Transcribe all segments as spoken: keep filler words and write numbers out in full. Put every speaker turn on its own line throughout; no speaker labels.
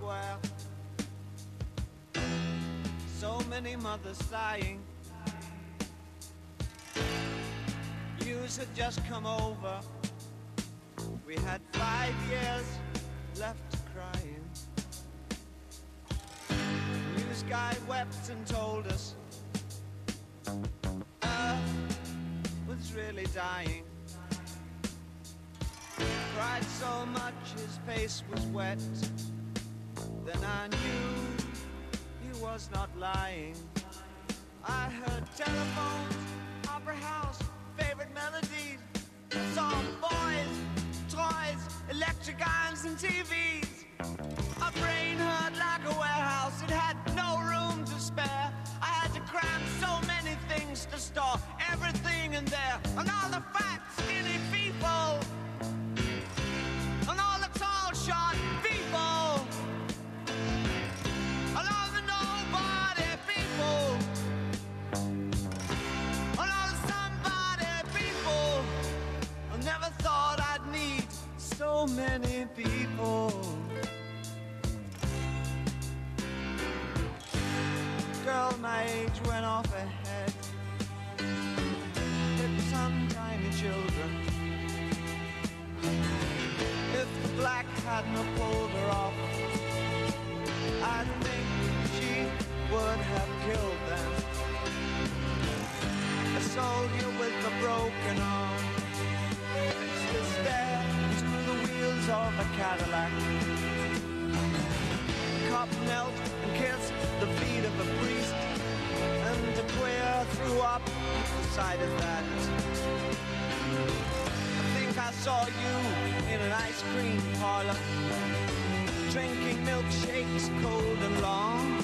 everywhere. So many mothers sighing. News had just come over. We had five years left crying. News guy wept and told us Earth was really dying. Cried so much his face was wet. Then I knew he was not lying. I heard telephones, opera house, favorite melodies. Saw boys, toys, electric irons and T Vs. My brain hurt like a warehouse. It had no room to spare. I had to cram so many things to store everything in there. And all the fat, skinny people. And all the tall, short people. And all the nobody people. And all the somebody people. I never thought I'd need so many people. Girl my age went off ahead. Hit some tiny children. If the black hadn't have pulled her off, I think she would have killed them. A soldier with a broken arm fixed the stair to the wheels of a Cadillac. The cop knelt and kissed the feet of a priest, and a queer threw up the sight of that. I think I saw you in an ice cream parlor, drinking milkshakes cold and long,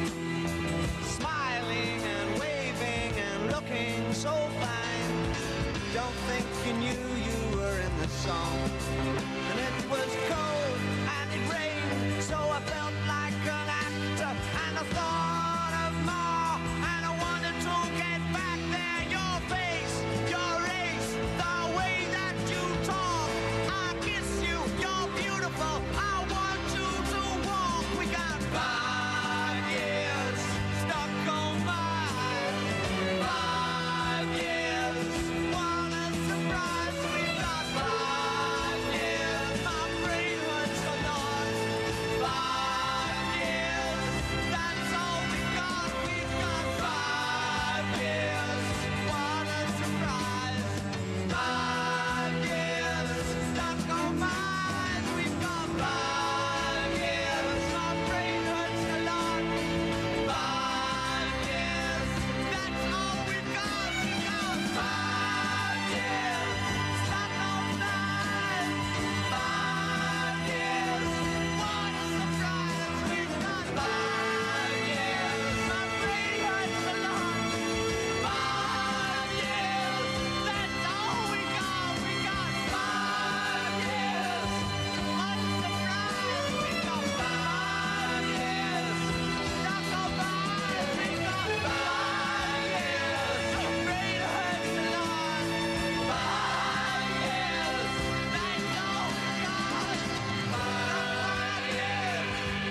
smiling and waving and looking so fine. Don't think you knew you were in the song. And it was cold and it rained, so I felt like an actor, and I thought of more, and I wanted to get back there. Your face, your race, the way that you talk. I kiss you, you're beautiful. I want you to walk. We got five years stuck on mine. Five years, what a surprise. We got five years. My brain hurts a lot. Five years, that's all we got. We got five years. What a surprise. Five years stuck on mine. We got five years. My brain hurts a lot. Five years, that's all we got. We got five years stuck on mine. Five years, what a surprise. We've got five years. My brain hurts a lot. Five years, that's all we got. We got five years. What a surprise. We got five years stuck on mine. We got five years. My brain hurts a lot. Five years, that's all we got. Five years.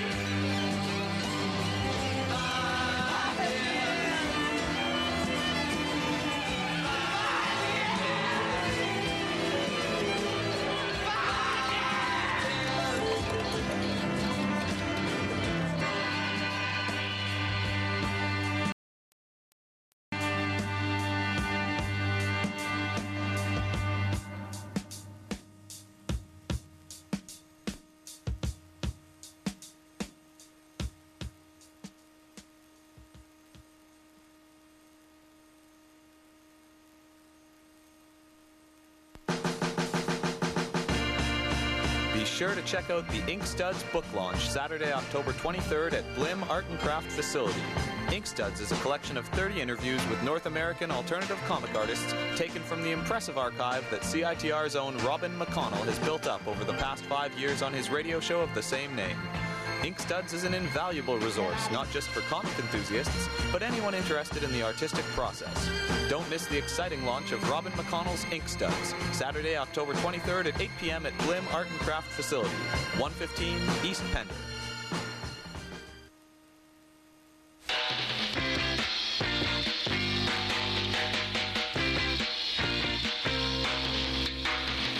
Be sure to check out the Ink Studs book launch Saturday, October twenty-third at Blim Art and Craft Facility. Ink Studs is a collection of thirty interviews with North American alternative comic artists taken from the impressive archive that C I T R's own Robin McConnell has built up over the past five years on his radio show of the same name. Ink Studs is an invaluable resource, not just for comic enthusiasts, but anyone interested in the artistic process. Don't miss the exciting launch of Robin McConnell's Ink Studs, Saturday, October twenty-third at eight p m at Blim Art and Craft Facility, one fifteen East Pender.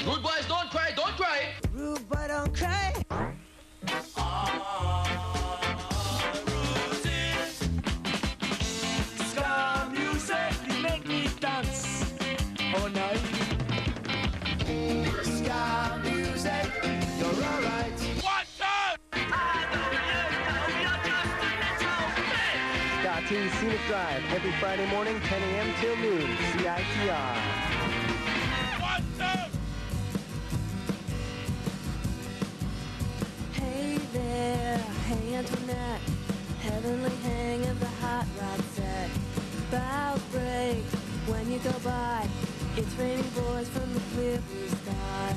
Rude boys, don't cry, don't cry.
Rude boy, don't cry.
Ska music, you make me dance all night.
Ska music, you're alright.
One, two!
Ska Teen Scenic Drive, every Friday morning, ten a.m. till noon, C I T R.
One, two!
Hey there, hey Antoinette, heavenly hang of the hot rod set. Bows break when you go by. It's raining boys from the clear blue sky.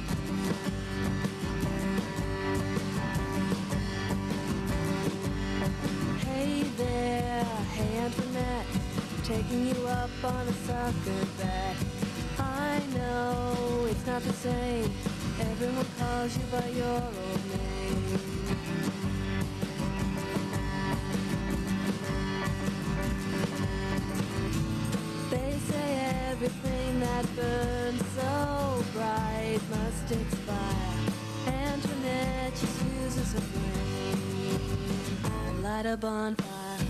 Hey there, hey Antoinette, taking you up on a soccer bet. I know it's not the same. Everyone calls you by your old name. They say everything that burns so bright must expire. Antoinette just uses a flame and light a bonfire.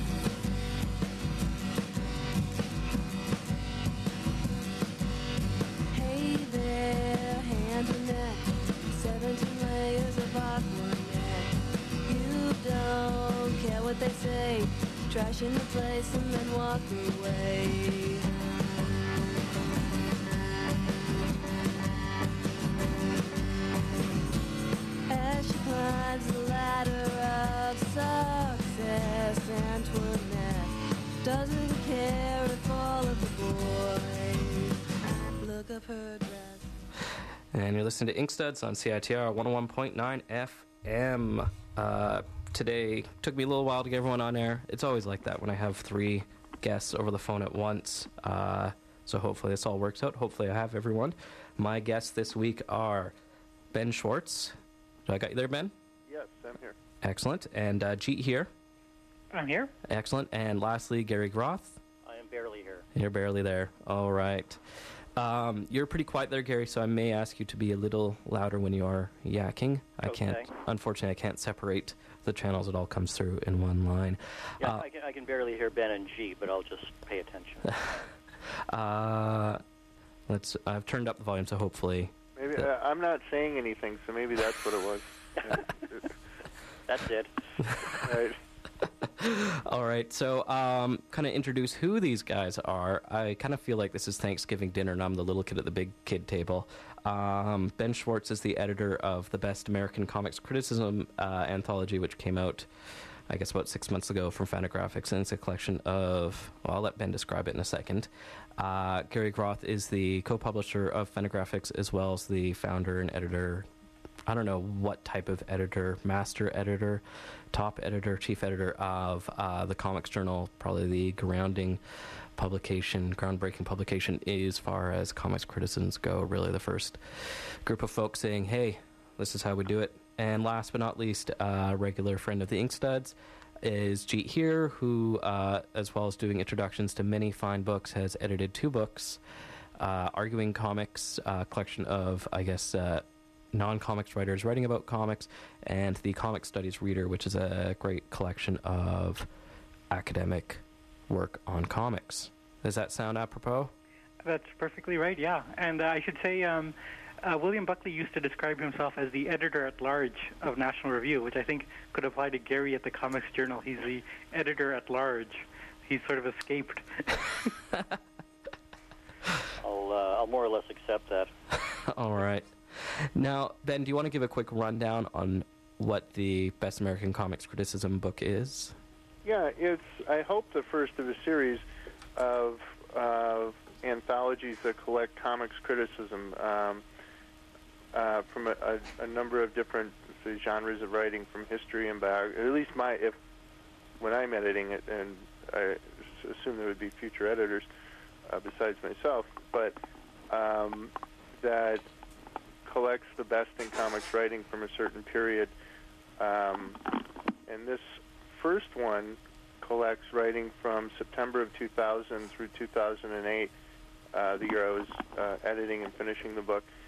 Hey there, hey Antoinette, seventeen layers of Aquanet. You don't care what they say, trash in the place and then walk away. As she climbs the ladder of success, Antoinette doesn't care if all of the boys look up her dress.
And you're listening to Ink Studs on C I T R one oh one point nine F M. Uh, today took me a little while to get everyone on air. It's always like that when I have three guests over the phone at once. Uh, so hopefully this all works out. Hopefully I have everyone. My guests this week are Ben Schwartz. Do I got you there, Ben?
Yes, I'm here.
Excellent. And uh, Jeet here.
I'm here.
Excellent. And lastly, Gary Groth.
I am barely here.
You're barely there. All right. Um, you're pretty quiet there, Gary, so I may ask you to be a little louder when you are yakking. I
Okay.
can't, unfortunately, I can't separate the channels. It all comes through in one line.
Yeah,
Uh,
I, can, I can barely hear Ben and G, but I'll just pay attention.
uh, let's. I've turned up the volume, so hopefully.
Maybe
the-
uh, I'm not saying anything, so maybe that's what it was. Yeah.
That's it.
Right.
All right, so um, kind of introduce who these guys are. I kind of feel like this is Thanksgiving dinner, and I'm the little kid at the big kid table. Um, Ben Schwartz is the editor of the Best American Comics Criticism uh, anthology, which came out, I guess, about six months ago from Fantagraphics, and it's a collection of, well, I'll let Ben describe it in a second. Uh, Gary Groth is the co-publisher of Fantagraphics, as well as the founder and editor. I don't know what type of editor, master editor, top editor, chief editor of uh, the Comics Journal, probably the grounding publication, groundbreaking publication as far as comics criticisms go. Really the first group of folks saying, hey, this is how we do it. And last but not least, a uh, regular friend of the Ink Studs is Jeet here, who, uh, as well as doing introductions to many fine books, has edited two books, uh, Arguing Comics, a collection of, I guess, uh, non-comics writers writing about comics, and the Comic Studies Reader, which is a great collection of academic work on comics. Does that sound apropos?
That's perfectly right, yeah. And uh, I should say um, uh, William Buckley used to describe himself as the editor-at-large of National Review, which I think could apply to Gary at the Comics Journal. He's the editor-at-large. He's sort of escaped.
I'll, uh, I'll more or less accept that.
All right. Now, Ben, do you want to give a quick rundown on what the Best American Comics Criticism book is?
Yeah, it's, I hope, the first of a series of uh, anthologies that collect comics criticism um, uh, from a, a, a number of different say, genres of writing, from history and biography. At least my, if when I'm editing it, and I assume there would be future editors uh, besides myself, but um, that collects the best in comics writing from a certain period. Um, and this first one collects writing from September of two thousand through two thousand eight, uh, the year I was uh, editing and finishing the book.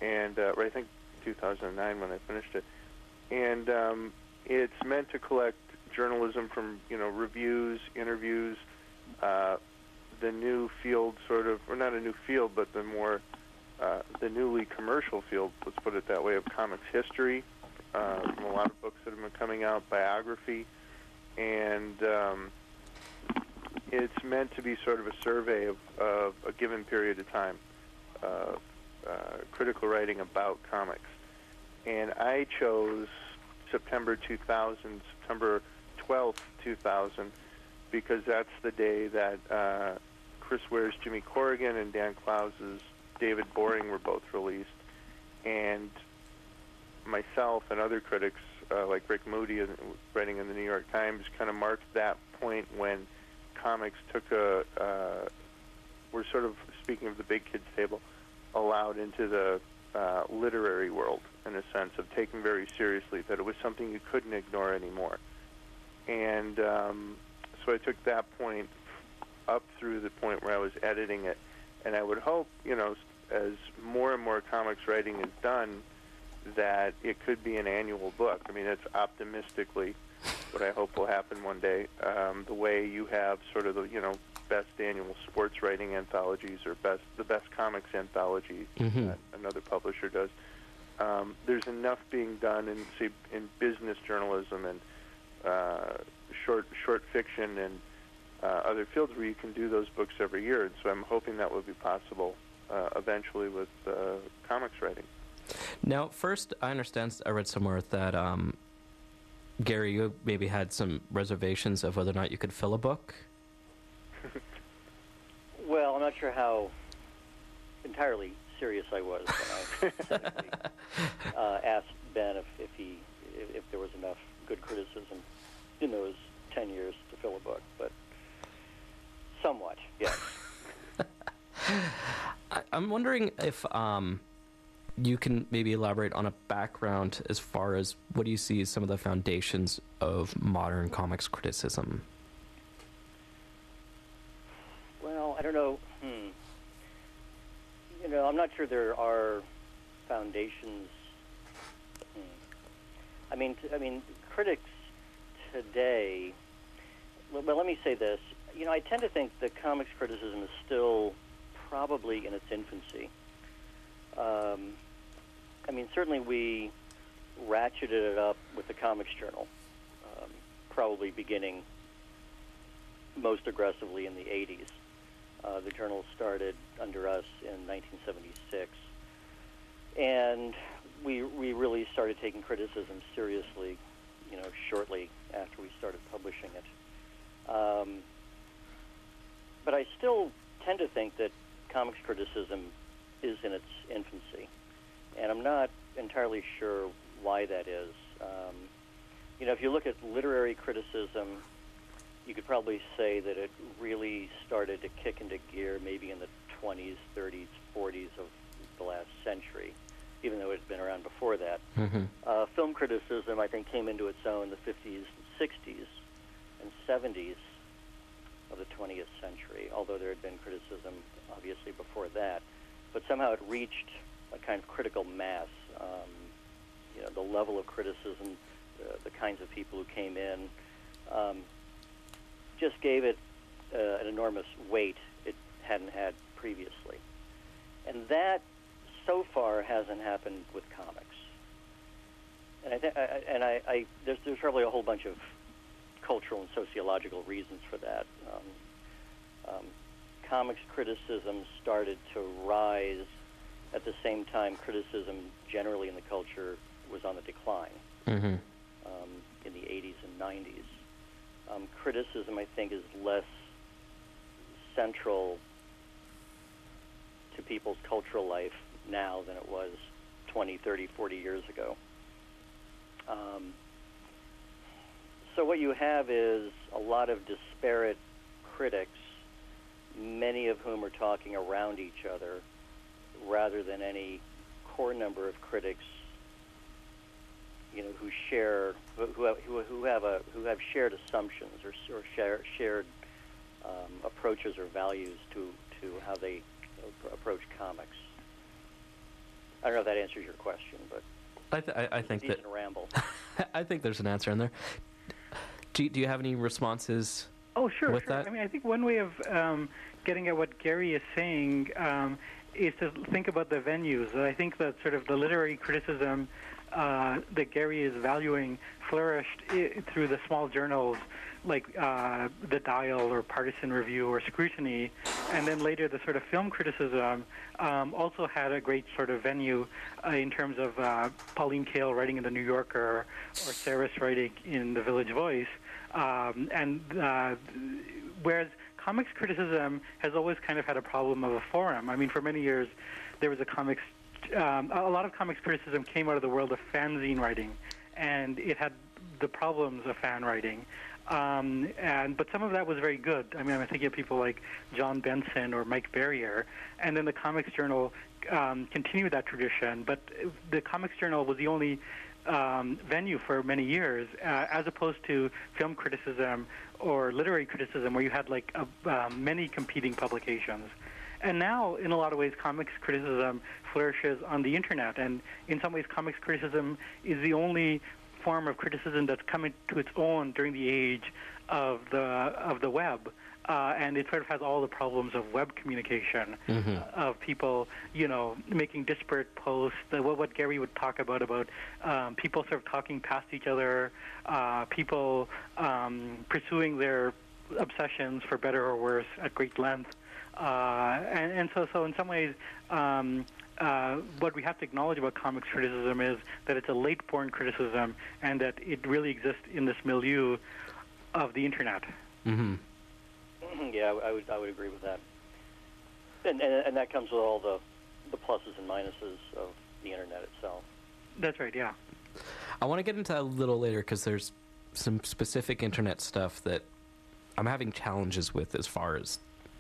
and uh, or I think two thousand nine when I finished it. And um, it's meant to collect journalism from, you know, reviews, interviews, uh, the new field sort of, or not a new field, but the more, uh, the newly commercial field, let's put it that way, of comics history, uh, from a lot of books that have been coming out, biography, and um, it's meant to be sort of a survey of, of a given period of time, uh, uh, critical writing about comics. And I chose September two thousand, September twelfth, two thousand, because that's the day that uh, Chris Ware's Jimmy Corrigan and Dan Klaus's David Boring were both released. And myself and other critics, uh, like Rick Moody, writing in the New York Times, kind of marked that point when comics took a, uh, we're sort of, speaking of the big kids table, allowed into the uh, literary world, in a sense of taking very seriously that it was something you couldn't ignore anymore. And um, so I took that point up through the point where I was editing it. And I would hope, you know, as more and more comics writing is done, that it could be an annual book. I mean, it's optimistically what I hope will happen one day. Um, the way you have sort of the, you know, best annual sports writing anthologies or best the best comics anthology
mm-hmm.
that another publisher does. Um, there's enough being done in, say, in business journalism and uh, short short fiction and uh, other fields where you can do those books every year. And so I'm hoping that will be possible uh, eventually with uh, comics writing.
Now, first, I understand, I read somewhere that, um, Gary, you maybe had some reservations of whether or not you could fill a book.
Well, I'm not sure how entirely serious I was when I uh, asked Ben if, if he if, if there was enough good criticism in those ten years to fill a book, but somewhat, yes.
I, I'm wondering if um, you can maybe elaborate on a background as far as what do you see as some of the foundations of modern comics criticism?
Well, I don't know. Hmm. You know, I'm not sure there are foundations. Hmm. I mean, t- I mean, critics today. Well, well, let me say this. You know, I tend to think that comics criticism is still probably in its infancy. Um, I mean, certainly we ratcheted it up with the Comics Journal, um, probably beginning most aggressively in the eighties. Uh, the journal started under us in nineteen seventy-six, and we we really started taking criticism seriously, you know, shortly after we started publishing it. Um, but I still tend to think that comics criticism is in its infancy, and I'm not entirely sure why that is. Um, you know, if you look at literary criticism, you could probably say that it really started to kick into gear maybe in the twenties, thirties, forties of the last century, even though it had been around before that.
Mm-hmm.
Uh, film criticism, I think, came into its own in the fifties, sixties, and seventies of the twentieth century, although there had been criticism, obviously, before that. But somehow it reached a kind of critical mass. Um, you know, the level of criticism, the, the kinds of people who came in, um, just gave it uh, an enormous weight it hadn't had previously. And that, so far, hasn't happened with comics. And I, th- I, and I, I there's, there's probably a whole bunch of cultural and sociological reasons for that. Um, um, comics criticism started to rise at the same time criticism generally in the culture was on the decline,
Mm-hmm.
um, in the eighties and nineties. Um, criticism, I think, is less central to people's cultural life now than it was twenty, thirty, forty years ago. Um, so what you have is a lot of disparate critics, many of whom are talking around each other, rather than any core number of critics, you know, who share, who have, who, who have a, who have shared assumptions or, or share, shared um, approaches or values to, to how they approach comics. I don't know if that answers your question, but
I, th- I, I think
decent
that
ramble.
I think there's an answer in there. Do you, do you have any responses?
Oh, sure,
with
sure.
that?
I mean, I think one way of um, getting at what Gary is saying um, is to think about the venues. I think that sort of the literary criticism uh, that Gary is valuing flourished I- through the small journals like uh, The Dial or Partisan Review or Scrutiny, and then later the sort of film criticism um, also had a great sort of venue uh, in terms of uh, Pauline Kael writing in The New Yorker or Saris writing in The Village Voice. Um, and uh, whereas comics criticism has always kind of had a problem of a forum. I mean, for many years, there was a comics, um, a lot of comics criticism came out of the world of fanzine writing, and it had the problems of fan writing. Um, and but some of that was very good. I mean, I'm thinking of people like John Benson or Mike Barrier, and then the Comics Journal um, continued that tradition. But the Comics Journal was the only um, venue for many years, uh, as opposed to film criticism or literary criticism, where you had like a, uh, many competing publications. And now, in a lot of ways, comics criticism flourishes on the internet, and in some ways, comics criticism is the only form of criticism that's coming to its own during the age of the of the web, uh, and it sort of has all the problems of web communication,
Mm-hmm.
uh, of people, you know, making disparate posts. The, what, what Gary would talk about about um, people sort of talking past each other, uh, people um, pursuing their obsessions for better or worse at great length, uh, and, and so so in some ways. Um, Uh, what we have to acknowledge about comics criticism is that it's a late-born criticism, and that it really exists in this milieu of the internet.
Mm-hmm.
Yeah, I would I would agree with that, and and, and that comes with all the the pluses and minuses of the internet itself.
That's right. Yeah.
I want to get into that a little later because there's some specific internet stuff that I'm having challenges with as far as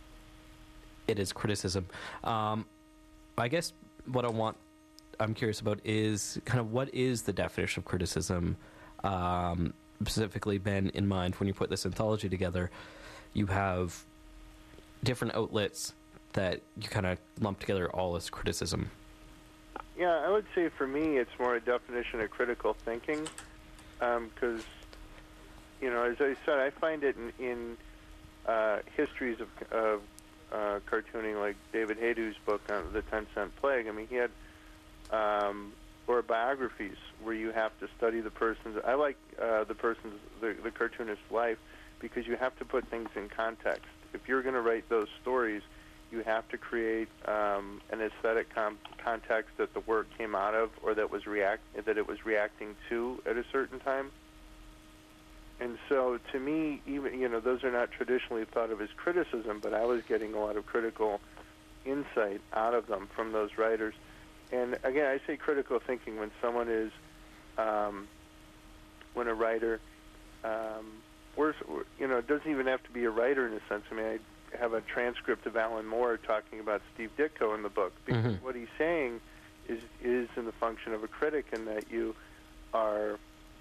it is criticism. Um, I guess what I want, I'm curious about is kind of what is the definition of criticism, um, specifically, Ben, in mind when you put this anthology together. You have different outlets that you kind of lump together all as criticism.
Yeah, I would say for me it's more a definition of critical thinking, because, um, you know, as I said, I find it in, in uh, histories of, of uh, cartooning, like David Haydu's book on The Ten Cent Plague. I mean, he had, um, or biographies where you have to study the person's, I like uh, the person's, the, the cartoonist's life, because you have to put things in context. If you're going to write those stories, you have to create um, an aesthetic com- context that the work came out of, or that was react that it was reacting to at a certain time. And so, to me, even you know, those are not traditionally thought of as criticism, but I was getting a lot of critical insight out of them from those writers. And again, I say critical thinking when someone is, um, when a writer, um, or, you know, it doesn't even have to be a writer in a sense. I mean, I have a transcript of Alan Moore talking about Steve Ditko in the book, because
Mm-hmm.
what he's saying is is in the function of a critic, in that you are,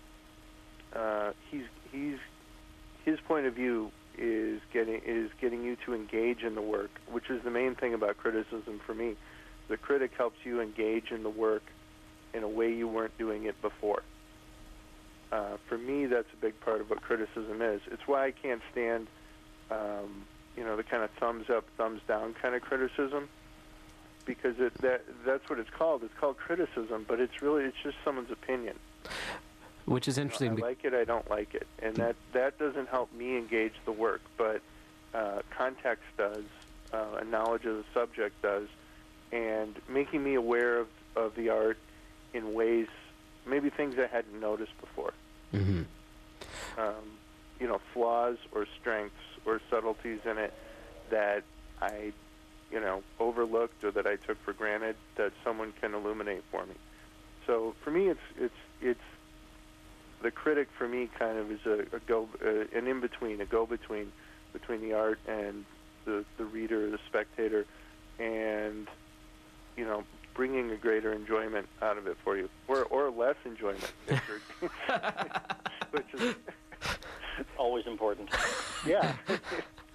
uh, he's he's his point of view is getting is getting you to engage in the work, which is the main thing about criticism for me. The critic helps you engage in the work in a way you weren't doing it before. Uh, for me, that's a big part of what criticism is. It's why I can't stand, um, you know, the kind of thumbs up, thumbs down kind of criticism, because it, that that's what it's called. It's called criticism, but it's really it's just someone's opinion.
Which is interesting.
You know, I like it, I don't like it, and that that doesn't help me engage the work. But uh, context does, uh, and knowledge of the subject does, and making me aware of of the art in ways, maybe things I hadn't noticed before.
Mm-hmm.
Um, you know, flaws or strengths or subtleties in it that I, you know, overlooked or that I took for granted, that someone can illuminate for me. So for me, it's it's it's the critic for me kind of is a, a go uh, an in between, a go between between the art and the the reader, the spectator, and you know, bringing a greater enjoyment out of it for you, or or less enjoyment, which is
always important.
Yeah.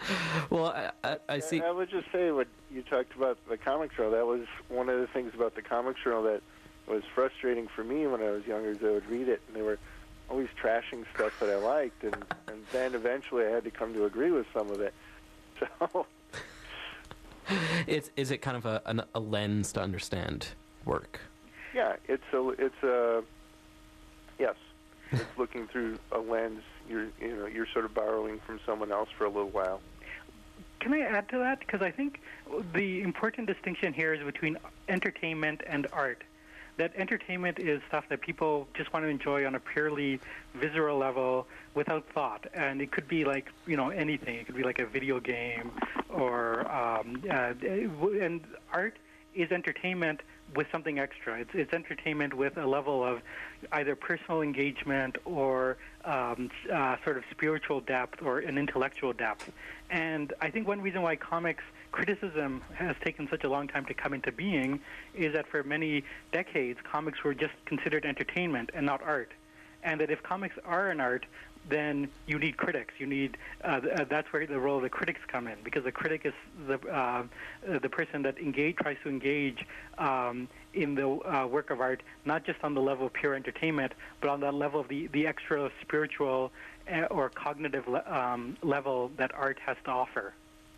Well, I, I, I see.
I would just say what you talked about the comic journal. That was one of the things about the comic journal that was frustrating for me when I was younger. Is I would read it, and they were always trashing stuff that I liked, and, and then eventually I had to come to agree with some of it. So,
it's is it kind of a an, a lens to understand work?
Yeah, it's a it's a yes. It's looking through a lens. You're you know you're sort of borrowing from someone else for a little while.
Can I add to that? Because I think the important distinction here is between entertainment and art. That entertainment is stuff that people just want to enjoy on a purely visceral level without thought. And it could be like, you know, anything. It could be like a video game or, um, uh, and art is entertainment with something extra. It's, it's entertainment with a level of either personal engagement or um, uh, sort of spiritual depth or an intellectual depth. And I think one reason why comics criticism has taken such a long time to come into being is that for many decades, comics were just considered entertainment and not art. And that if comics are an art, then you need critics. You need uh, uh, that's where the role of the critics come in, because the critic is the uh, the person that engage tries to engage um, in the uh, work of art, not just on the level of pure entertainment, but on the level of the, the extra spiritual uh, or cognitive le- um, level that art has to offer.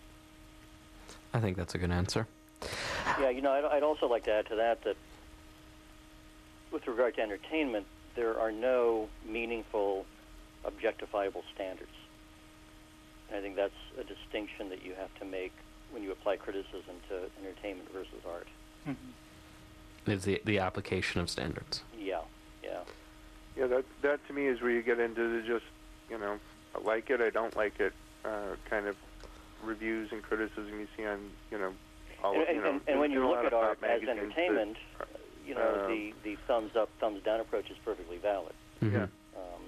I think that's a good answer.
Yeah, you know, I'd, I'd also like to add to that that with regard to entertainment, there are no meaningful objectifiable standards. And I think that's a distinction that you have to make when you apply criticism to entertainment versus art.
Mm-hmm. Is the the application of standards.
Yeah, yeah.
Yeah, that that to me is where you get into the just, you know, I like it, I don't like it, uh, kind of reviews and criticism you see on, you know, all
and,
of, you know,
and, and when you
a
look
lot
at
of
art
pop
as
magazines
entertainment,
that,
you know,
um,
the, the thumbs up, thumbs down approach is perfectly valid.
Mm-hmm.
Yeah.
Um,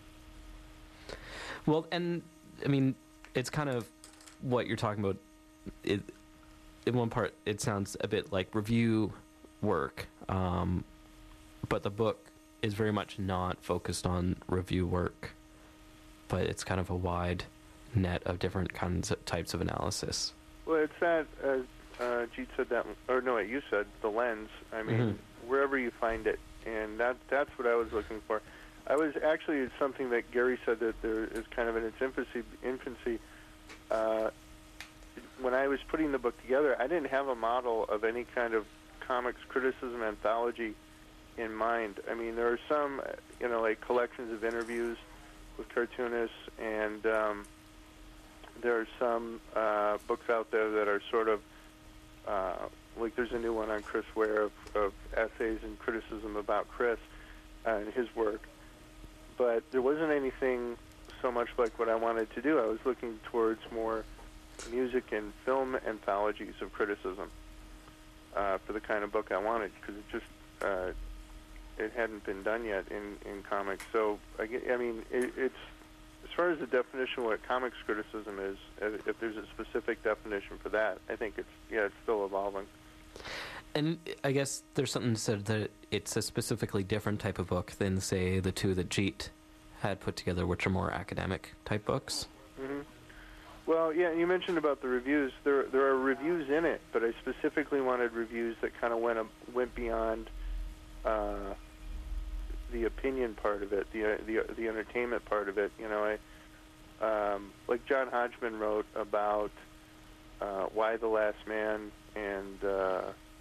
Well, and I mean, it's kind of what you're talking about. It, in one part, it sounds a bit like review work, um, but the book is very much not focused on review work, but it's kind of a wide net of different kinds of types of analysis.
Well, it's that, uh, uh, Jeet said that, or no, wait, you said the lens. I mean,
Mm-hmm.
wherever you find it, and that that's what I was looking for. I was actually, it's something that Gary said that there is kind of in its infancy. infancy. Uh, when I was putting the book together, I didn't have a model of any kind of comics criticism anthology in mind. I mean, there are some, you know, like collections of interviews with cartoonists, and um, there are some uh, books out there that are sort of, uh, like there's a new one on Chris Ware of, of essays and criticism about Chris uh, and his work. But there wasn't anything so much like what I wanted to do. I was looking towards more music and film anthologies of criticism uh, for the kind of book I wanted, because it just uh, it hadn't been done yet in, in comics. So I, get- I mean, it, it's as far as the definition of what comics criticism is. If if there's a specific definition for that, I think it's yeah, it's still evolving.
And I guess there's something said that it's a specifically different type of book than, say, the two that Jeet had put together, which are more academic type books.
Mm-hmm. Well, yeah, you mentioned about the reviews. There, there are reviews in it, but I specifically wanted reviews that kind of went up, went beyond uh, the opinion part of it, the uh, the the entertainment part of it. You know, I um, like John Hodgman wrote about uh, Why the Last Man and uh,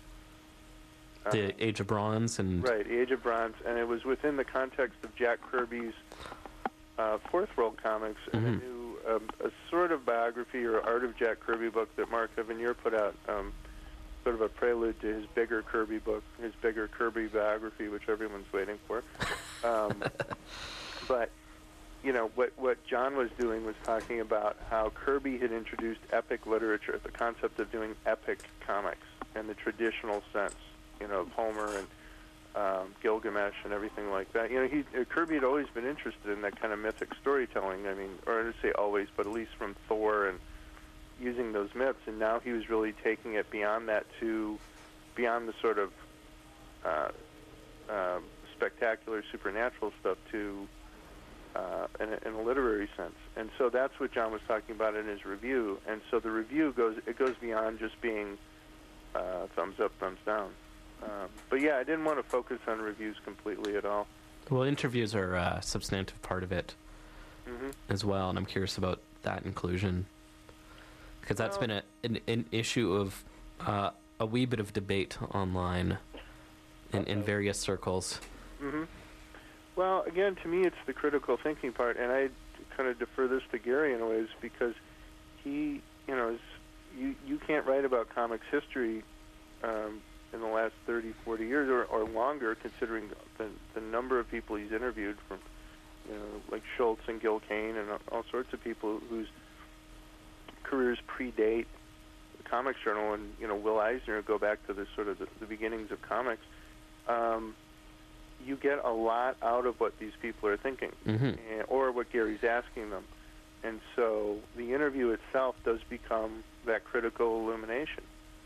The Age of Bronze and
right, Age of Bronze, and it was within the context of Jack Kirby's uh, Fourth World Comics and
Mhm.
a new, um, a sort of biography or Art of Jack Kirby book that Mark Evanier put out, um, sort of a prelude to his bigger Kirby book, his bigger Kirby biography, which everyone's waiting for. Um, but, you know, what, what John was doing was talking about how Kirby had introduced epic literature, the concept of doing epic comics in the traditional sense, you know, of Homer and um, Gilgamesh and everything like that. You know, he uh, Kirby had always been interested in that kind of mythic storytelling. I mean, or I don't say always, but at least from Thor and using those myths. And now he was really taking it beyond that to beyond the sort of uh, uh, spectacular supernatural stuff to uh, in, a, in a literary sense. And so that's what John was talking about in his review. And so the review goes it goes beyond just being uh, thumbs up, thumbs down. Um, but yeah, I didn't want to focus on reviews completely at all.
Well, interviews are a substantive part of it
mm-hmm.
as well, and I'm curious about that inclusion. Because that's
well,
been a, an, an issue of uh, a wee bit of debate online in,
okay.
in various circles.
Mm-hmm. Well, again, to me, it's the critical thinking part, and I kind of defer this to Gary in a ways because he, you know, is, you you can't write about comics history um, in the last thirty, forty years or, or longer, considering the, the number of people he's interviewed, from, you know, like Schultz and Gil Kane and all sorts of people whose careers predate the Comics Journal, and, you know, Will Eisner go back to the sort of the, the beginnings of comics. Um, you get a lot out of what these people are thinking,
mm-hmm.
and, or what Gary's asking them. And so the interview itself does become that critical illumination.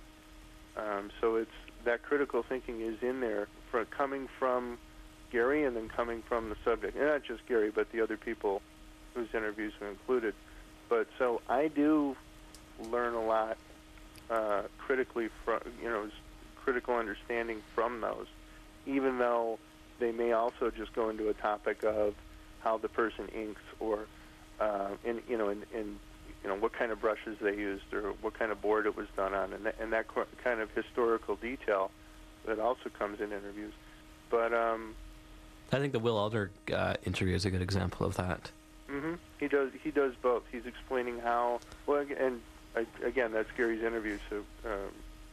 Um, so it's that critical thinking is in there, for coming from Gary and then coming from the subject. And not just Gary, but the other people whose interviews are included. But so I do learn a lot uh, critically from, you know, critical understanding from those, even though they may also just go into a topic of how the person inks, or uh, in you know in, in you know what kind of brushes they used, or what kind of board it was done on, and that, and that kind of historical detail that also comes in interviews. But um,
I think the Will Alder uh, interview is a good example of that.
Mm-hmm. He does. He does both. He's explaining how. Well, and I, again, that's Gary's interview. So, um,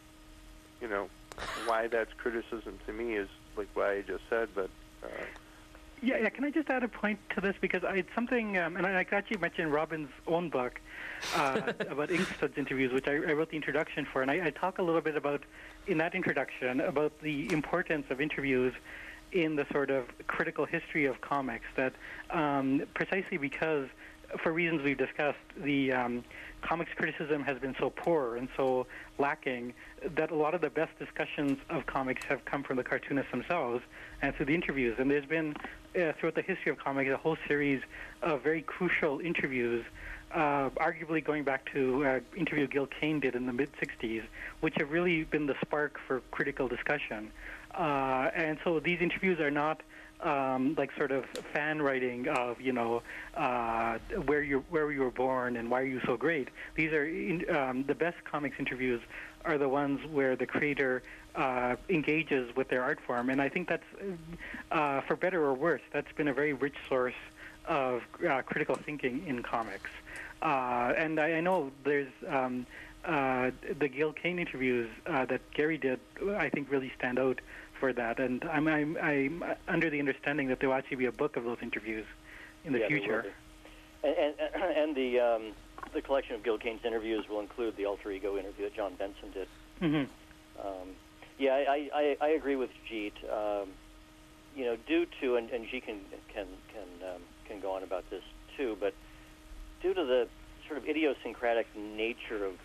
you know, why that's criticism to me is like what I just said. But uh,
yeah, yeah. Can I just add a point to this, because I, it's something, um, and I, I actually mentioned Robin's own book uh, about Inkstud's interviews, which I, I wrote the introduction for, and I, I talk a little bit about in that introduction about the importance of interviews in the sort of critical history of comics, that um, precisely because, for reasons we've discussed, the um, comics criticism has been so poor and so lacking that a lot of the best discussions of comics have come from the cartoonists themselves and through the interviews. And there's been, uh, throughout the history of comics, a whole series of very crucial interviews, uh, arguably going back to uh, interview Gil Kane did in the mid-sixties, which have really been the spark for critical discussion. Uh, and so these interviews are not um, like sort of fan writing of, you know, uh, where you where you were born and why are you so great. These are in, um, the best comics interviews are the ones where the creator uh, engages with their art form, and I think that's, uh, for better or worse, that's been a very rich source of uh, critical thinking in comics. Uh, and I, I know there's. Um, Uh, the Gil Kane interviews uh, that Gary did, I think, really stand out for that. And I'm, I'm, I'm under the understanding that there will actually be a book of those interviews in the
yeah,
future.
And, and, and the um, the collection of Gil Kane's interviews will include the alter ego interview that John Benson did.
Mm-hmm.
Um, yeah, I, I, I agree with Jeet. Um, you know, due to, and, and Jeet can can can um, can go on about this too, but due to the sort of idiosyncratic nature of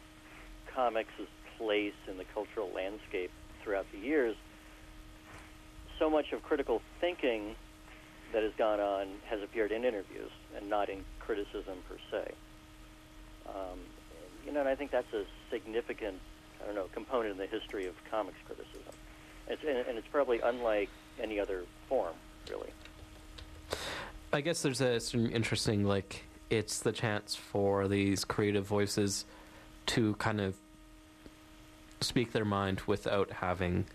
comics' place in the cultural landscape throughout the years, so much of critical thinking that has gone on has appeared in interviews and not in criticism per se. Um, you know, and I think that's a significant, I don't know, component in the history of comics criticism. It's, and, and it's probably unlike any other form, really.
I guess there's a some interesting, like, it's the chance for these creative voices to kind of speak their mind without having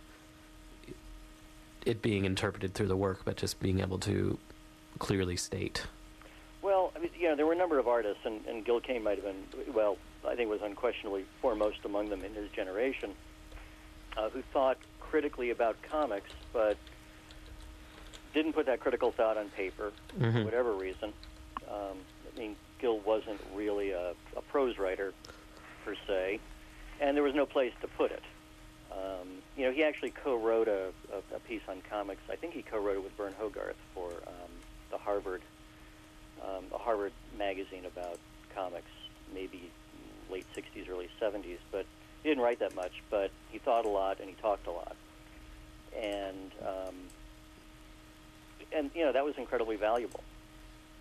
it being interpreted through the work, but just being able to clearly state.
Well, I mean, you know, there were a number of artists, and, and Gil Kane might have been, well, I think was unquestionably foremost among them in his generation, uh, who thought critically about comics, but didn't put that critical thought on paper,
mm-hmm.
for whatever reason. Um, I mean, Gil wasn't really a, a prose writer, per se, and there was no place to put it. Um, you know, he actually co-wrote a, a, a piece on comics. I think he co-wrote it with Vern Hogarth for um, the Harvard, um, a Harvard magazine about comics, maybe late sixties, early seventies. But he didn't write that much, but he thought a lot and he talked a lot. And, um, and you know, that was incredibly valuable.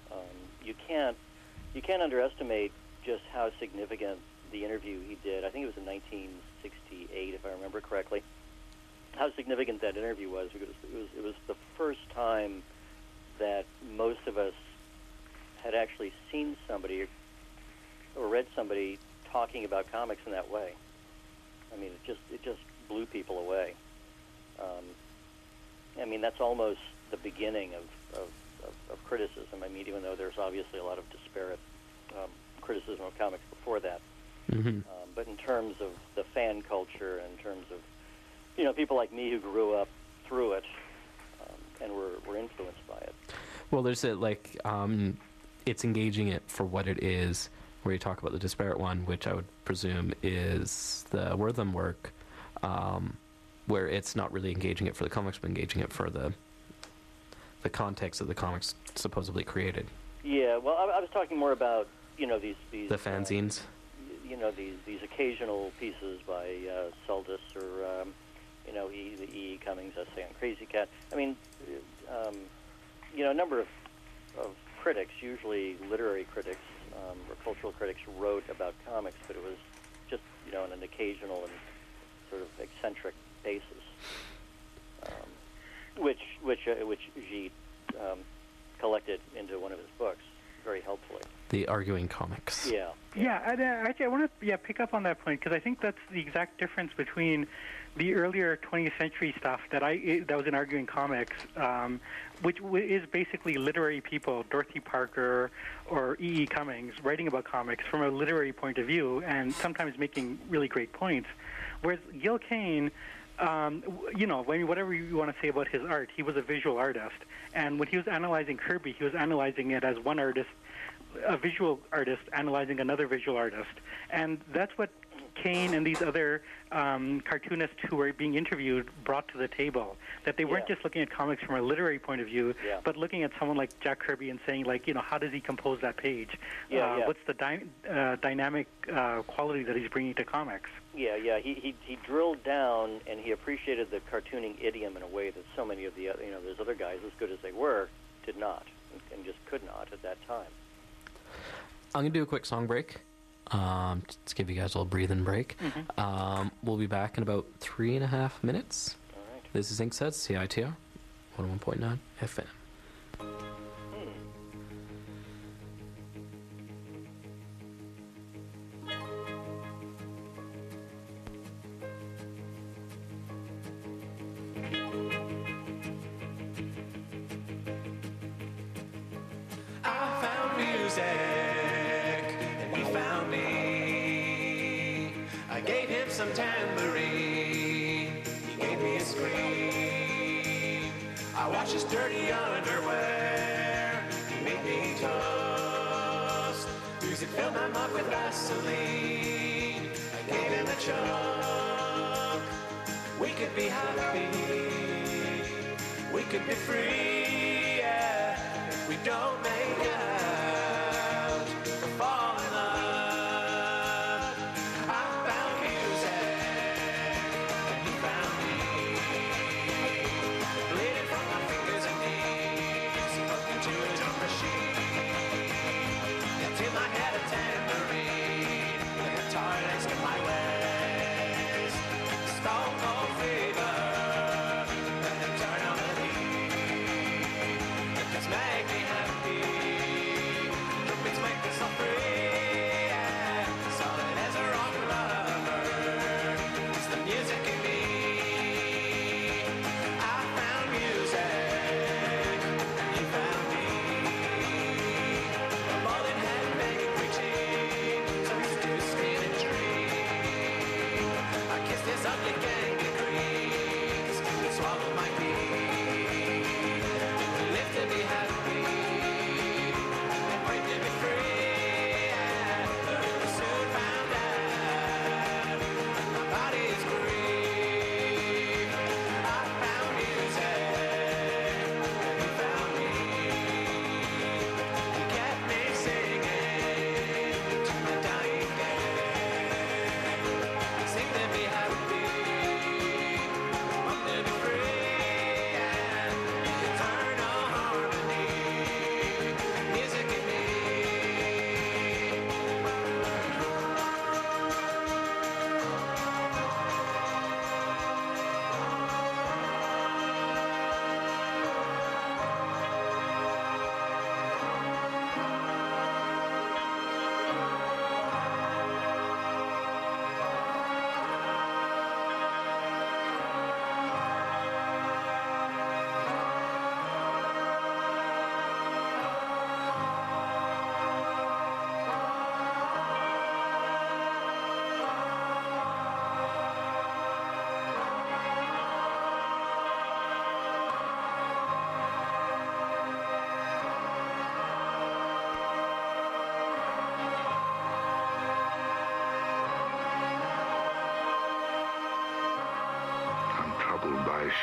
Um, you can't you can't underestimate just how significant the interview he did. I think it was in nineteen sixty-eight, if I remember correctly. How significant that interview was, because it was it was the first time that most of us had actually seen somebody or read somebody talking about comics in that way. I mean, it just it just blew people away. Um, I mean, that's almost the beginning of, of, of, of criticism. I mean, even though there's obviously a lot of disparate um, criticism of comics before that.
Mm-hmm.
Um, but in terms of the fan culture, in terms of, you know, people like me who grew up through it um, and were, were influenced by it.
Well, there's a, like, um, it's engaging it for what it is, where you talk about the disparate one, which I would presume is the Wortham work, um, where it's not really engaging it for the comics, but engaging it for the the context of the comics supposedly created.
Yeah, well, I, I was talking more about, you know, these... these
the fanzines?
Uh, you know, these these occasional pieces by uh, Saldus or, um, you know, e, the E. E. Cummings essay on Crazy Cat. I mean, um, you know, a number of, of critics, usually literary critics um, or cultural critics, wrote about comics, but it was just, you know, on an occasional and sort of eccentric basis, um, which which uh, which Gide um, collected into one of his books very helpfully.
The Arguing Comics.
Yeah.
Yeah, and, uh, actually, I want to yeah pick up on that point, because I think that's the exact difference between the earlier twentieth century stuff that I that was in Arguing Comics, um, which w- is basically literary people, Dorothy Parker or E. E. Cummings, writing about comics from a literary point of view and sometimes making really great points. Whereas Gil Kane, um, w- you know, I mean, whatever you want to say about his art, he was a visual artist. And when he was analyzing Kirby, he was analyzing it as one artist, a visual artist analyzing another visual artist. And that's what Kane and these other um, cartoonists who were being interviewed brought to the table, that they weren't
Yeah.
just looking at comics from a literary point of view,
Yeah.
but looking at someone like Jack Kirby and saying, like, you know, how does he compose that page?
Yeah,
uh,
yeah.
What's the dy- uh, dynamic uh, quality that he's bringing to comics?
Yeah, yeah. He, he he drilled down and he appreciated the cartooning idiom in a way that so many of the other, you know, those other guys, as good as they were, did not and, and just could not at that time.
I'm going to do a quick song break. Um, to give you guys a little breathing break.
Mm-hmm.
Um, we'll be back in about three and a half minutes.
All right.
This is Inkstuds, C I T R, one oh one point nine F M.
I found music, and he found me. I gave him some tambourine, he gave me a scream. I washed his dirty underwear, he made me toast. Music filled my mug with Vaseline, I gave him a chunk. We could be happy, we could be free, yeah. We don't make out or fall in love. I found music, and he found me. Bleeding from my fingers and knees, hooked into a drum machine. Till my head a tambourine, the guitar next to my waist. Stone cold fever, and then turn on the heat. Just make me happy.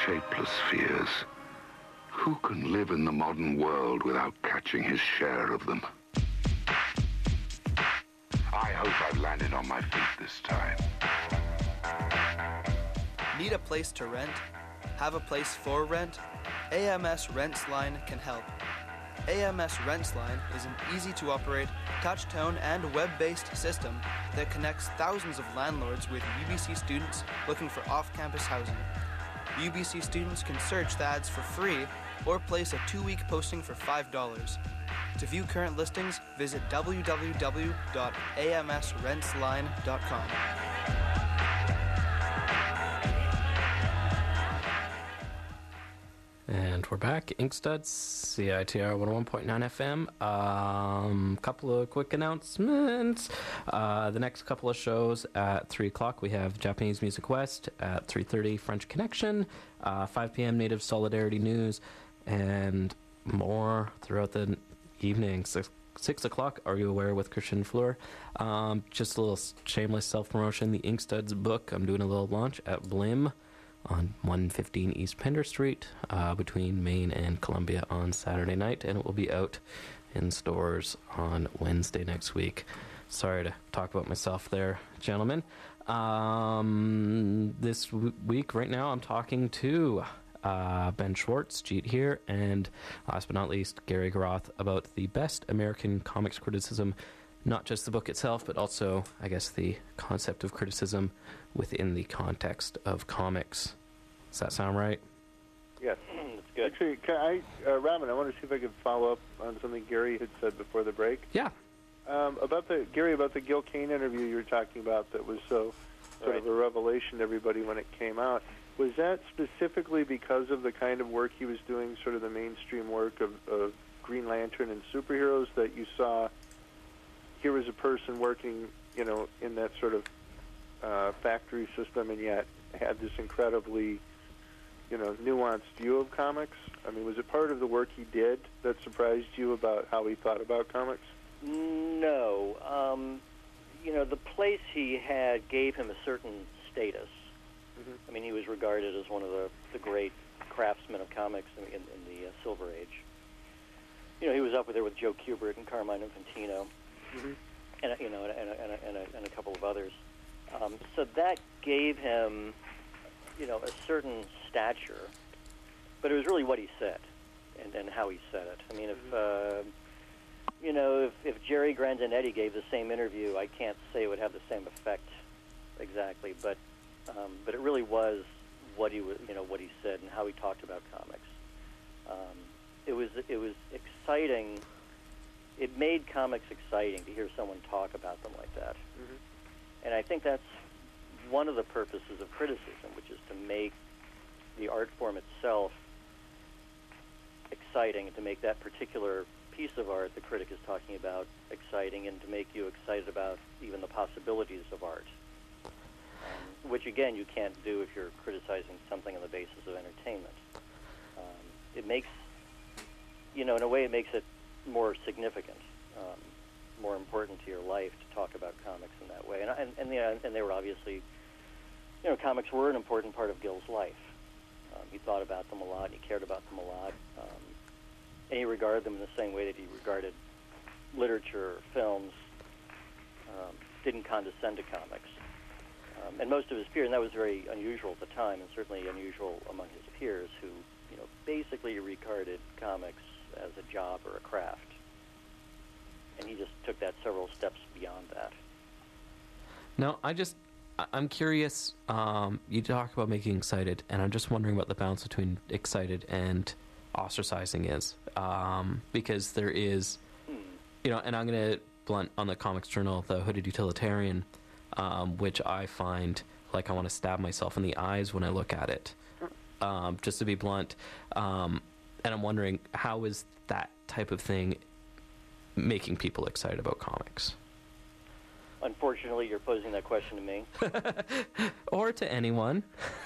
shapeless fears. Who can live in the modern world without catching his share of them? I hope I've landed on my feet this time.
Need a place to rent? Have a place for rent? A M S Rents Line can help. A M S Rents Line is an easy-to-operate, touch-tone, and web-based system that connects thousands of landlords with U B C students looking for off-campus housing. U B C students can search the ads for free or place a two-week posting for five dollars. To view current listings, visit w w w dot a m s rents line dot com.
And we're back. Inkstuds, C I T R one oh one point nine F M. Um, couple of quick announcements. Uh, the next couple of shows at three o'clock, we have Japanese Music West. At three thirty, French Connection. Uh, five p.m., Native Solidarity News. And more throughout the evening. Six, six o'clock, Are You Aware with Christian Fleur. Um, just a little shameless self-promotion. The Inkstuds book, I'm doing a little launch at Blim on one fifteen East Pender Street, uh, between Maine and Columbia on Saturday night, and it will be out in stores on Wednesday next week. Sorry to talk about myself there, gentlemen. Um, this w- week, right now, I'm talking to uh, Ben Schwartz, Jeet here, and last but not least, Gary Garoth about the best American comics criticism, not just the book itself, but also, I guess, the concept of criticism within the context of comics. Does that sound right?
Yes.
That's good.
Actually, can I, uh, Robin, I want to see if I could follow up on something Gary had said before the break.
Yeah.
Um, about the Gary, about the Gil Kane interview you were talking about that was so sort
Right.
of a revelation to everybody when it came out. Was that specifically because of the kind of work he was doing, sort of the mainstream work of, of Green Lantern and superheroes, that you saw here was a person working, you know, in that sort of uh, factory system, and yet had this incredibly, you know, nuanced view of comics? I mean, was it part of the work he did that surprised you about how he thought about comics?
No. Um, you know, the place he had gave him a certain status.
Mm-hmm.
I mean, he was regarded as one of the, the great craftsmen of comics in, in, in the uh, Silver Age. You know, he was up there with Joe Kubert and Carmine Infantino,
mm-hmm.
and you know, and, and, and, and, a, and a couple of others. Um, so that gave him, you know, a certain stature, but it was really what he said and, and how he said it. I mean, if uh, you know, if, if Jerry Grandinetti gave the same interview, I can't say it would have the same effect exactly, but um, but it really was what he was, you know, what he said and how he talked about comics. Um, it was it was exciting. It made comics exciting to hear someone talk about them like that.
Mm-hmm.
And I think that's one of the purposes of criticism, which is to make the art form itself exciting, and to make that particular piece of art the critic is talking about exciting, and to make you excited about even the possibilities of art, um, which, again, you can't do if you're criticizing something on the basis of entertainment. Um, it makes, you know, in a way it makes it more significant, um, more important to your life to talk about comics in that way. And and and, you know, and they were obviously, you know, comics were an important part of Gil's life. Um, he thought about them a lot. He cared about them a lot. Um, and he regarded them in the same way that he regarded literature, or films, um, didn't condescend to comics. Um, and most of his peers, and that was very unusual at the time, and certainly unusual among his peers, who, you know, basically regarded comics as a job or a craft. And he just took that several steps beyond that.
Now, I just, I- I'm curious, um, you talk about making excited, and I'm just wondering what the balance between excited and ostracizing is. Um, because there is, you know, and I'm going to blunt on the Comics Journal, the Hooded Utilitarian, um, which I find like I want to stab myself in the eyes when I look at it, um, just to be blunt. Um, and I'm wondering, how is that type of thing making people excited about comics?
Unfortunately, you're posing that question to me.
Or to anyone.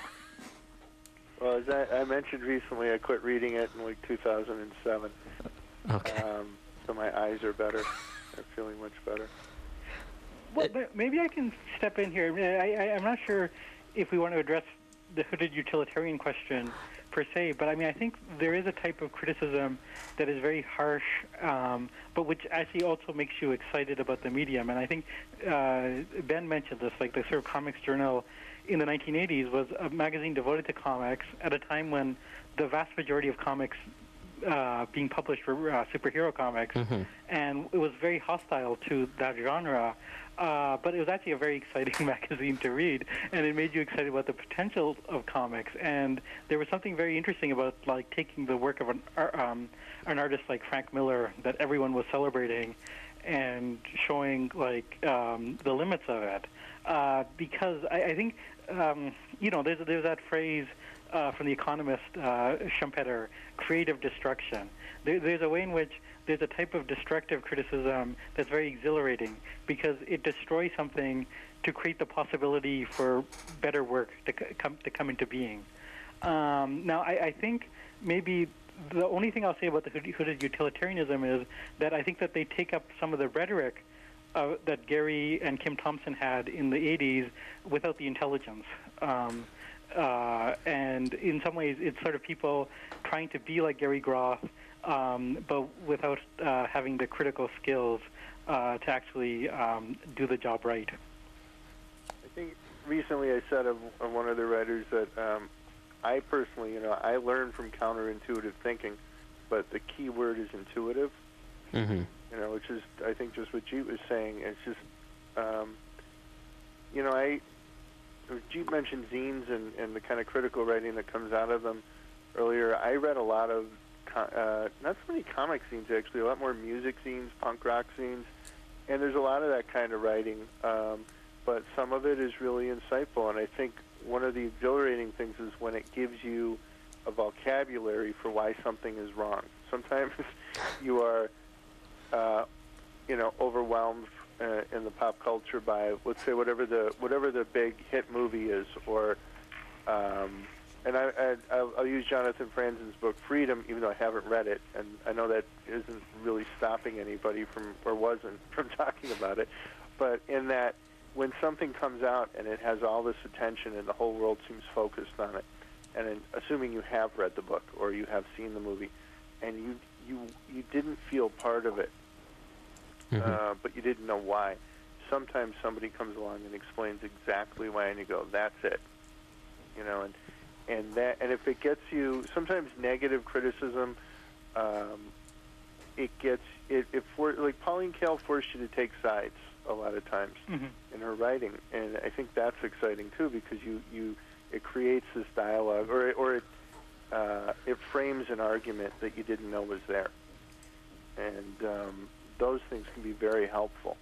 Well, as I, I mentioned recently, I quit reading it in like two thousand seven.
Okay.
Um, so my eyes are better. I'm feeling much better.
Well, but maybe I can step in here. I, I, I'm not sure if we want to address the hooded utilitarian question per se, but I mean, I think there is a type of criticism that is very harsh, um, but which actually also makes you excited about the medium. And I think uh, Ben mentioned this, like the sort of comics journal in the nineteen eighties was a magazine devoted to comics at a time when the vast majority of comics uh, being published were uh, superhero comics,
Mm-hmm.
and it was very hostile to that genre. Uh, but it was actually a very exciting magazine to read, and it made you excited about the potential of comics. And there was something very interesting about like taking the work of an ar- um, an artist like Frank Miller that everyone was celebrating, and showing like um, the limits of it. Uh, because I, I think um, you know there's there's that phrase uh, from the economist uh, Schumpeter, creative destruction. There, there's a way in which there's a type of destructive criticism that's very exhilarating because it destroys something to create the possibility for better work to c- come to come into being. Um, now, I, I think maybe the only thing I'll say about the hooded, hooded utilitarianism is that I think that they take up some of the rhetoric uh, that Gary and Kim Thompson had in the eighties without the intelligence. Um, uh, and in some ways, it's sort of people trying to be like Gary Groth, Um, but without uh, having the critical skills uh, to actually um, do the job right.
I think recently I said of, of one of the writers that um, I personally, you know, I learned from counterintuitive thinking, but the key word is intuitive.
Mm-hmm.
You know, which is, I think, just what Jeet was saying. It's just, um, you know, I Jeet mentioned zines and, and the kind of critical writing that comes out of them earlier. I read a lot of Uh, not so many comic scenes, actually, a lot more music scenes, punk rock scenes, and there's a lot of that kind of writing, um, but some of it is really insightful, and I think one of the exhilarating things is when it gives you a vocabulary for why something is wrong. Sometimes you are, uh, you know, overwhelmed uh, in the pop culture by, let's say, whatever the whatever the big hit movie is, or um, And I, I, I'll, I'll use Jonathan Franzen's book Freedom, even though I haven't read it, and I know that isn't really stopping anybody from, or wasn't, from talking about it. But in that, when something comes out and it has all this attention and the whole world seems focused on it, and in, assuming you have read the book or you have seen the movie, and you you you didn't feel part of it, mm-hmm. uh, but you didn't know why, sometimes somebody comes along and explains exactly why, and you go, "That's it," you know, and. And that, and if it gets you, sometimes negative criticism, um, it gets it. It for like Pauline Kael forced you to take sides a lot of times
mm-hmm.
in her writing, and I think that's exciting too because you, you it creates this dialogue, or or it uh, it frames an argument that you didn't know was there, and um, those things can be very helpful.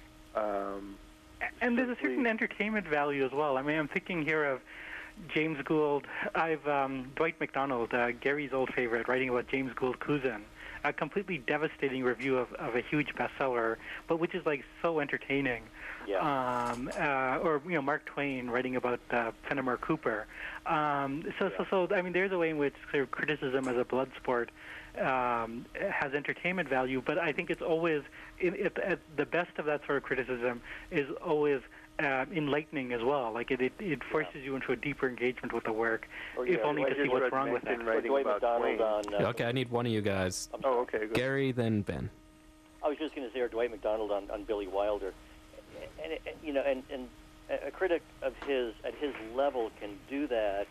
Um,
and there's a certain entertainment value as well. I mean, I'm thinking here of James Gould. I've um, Dwight MacDonald, uh, Gary's old favorite, writing about James Gould Cousin, a completely devastating review of, of a huge bestseller, but which is like so entertaining.
Yeah.
Um, uh, or you know, Mark Twain writing about uh, Fenimore Cooper. Um, so,
yeah.
so, so I mean, there's a way in which sort of criticism as a blood sport um, has entertainment value, but I think it's always it, it, at the best of that sort of criticism is always. Uh, enlightening as well. Like it, it, it forces yeah. you into a deeper engagement with the work,
or,
if
yeah,
only to see what's wrong with it.
Dwight MacDonald on. Uh,
okay, I need one of you guys.
Oh, okay. Good.
Gary, then Ben.
I was just going to say, or Dwight MacDonald on, on Billy Wilder, and, and you know, and, and a critic of his at his level can do that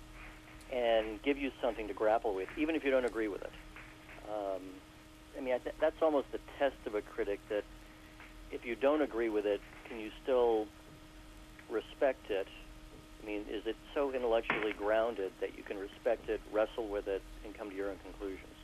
and give you something to grapple with, even if you don't agree with it. Um, I mean, I th- that's almost the test of a critic. That if you don't agree with it, can you still respect it? I mean, is it so intellectually grounded that you can respect it, wrestle with it, and come to your own conclusions?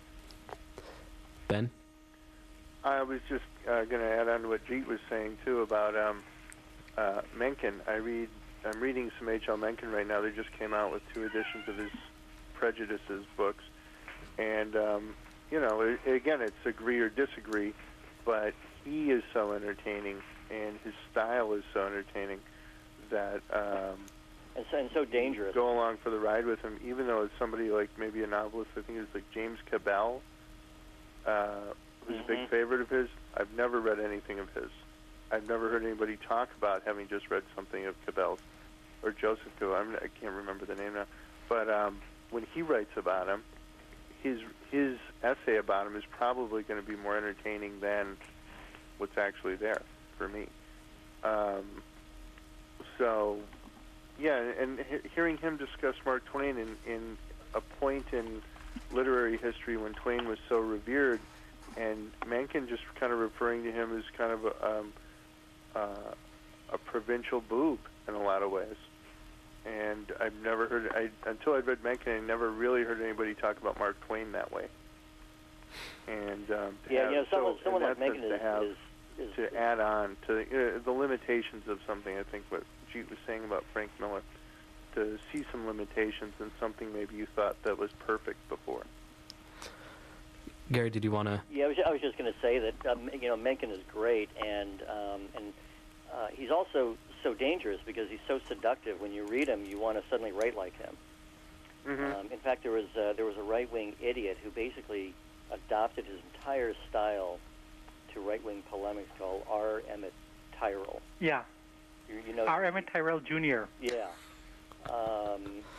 Ben?
I was just uh, going to add on to what Jeet was saying, too, about um, uh, Mencken. I read, I'm reading some H L Mencken right now. They just came out with two editions of his Prejudices books. And, um, you know, it, again, it's agree or disagree, but he is so entertaining, and his style is so entertaining that um,
and, so, and so dangerous.
Go along for the ride with him, even though it's somebody like maybe a novelist. I think it's like James Cabell, uh, who's
mm-hmm.
a big favorite of his. I've never read anything of his. I've never heard anybody talk about having just read something of Cabell's. or Joseph Kuo, I'm, I can't remember the name now, but um, when he writes about him, his his essay about him is probably going to be more entertaining than what's actually there for me. Um, so, yeah, and he- hearing him discuss Mark Twain in, in a point in literary history when Twain was so revered, and Mencken just kind of referring to him as kind of a, um, uh, a provincial boob in a lot of ways. And I've never heard, I, until I'd read Mencken, I never really heard anybody talk about Mark Twain that way. And um, to
yeah,
have,
you know, someone,
so,
someone
in
like
that
Mencken
sense,
is,
to have,
is, is
to add on to uh, the limitations of something, I think what Jeet was saying about Frank Miller, to see some limitations in something maybe you thought that was perfect before.
Gary, did you want to?
Yeah, I was, I was just going to say that um, you know Mencken is great, and um, and uh, he's also so dangerous because he's so seductive. When you read him, you want to suddenly write like him.
Mm-hmm.
Um, in fact, there was uh, there was a right-wing idiot who basically adopted his entire style to right-wing polemics called R. Emmett Tyrrell.
Yeah.
You, you know,
R. Emmett Tyrrell Junior
Yeah. Um,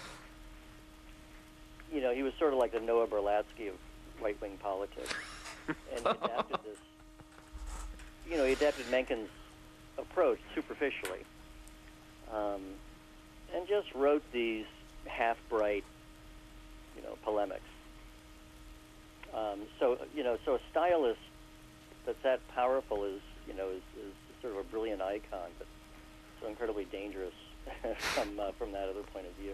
you know, he was sort of like the Noah Berlatsky of right-wing politics, and he adapted this. You know, he adapted Mencken's approach superficially, um, and just wrote these half-bright, you know, polemics. Um, so, you know, so a stylist that's that powerful is, you know, is, is sort of a brilliant icon, but so incredibly dangerous from uh, from that other point of view.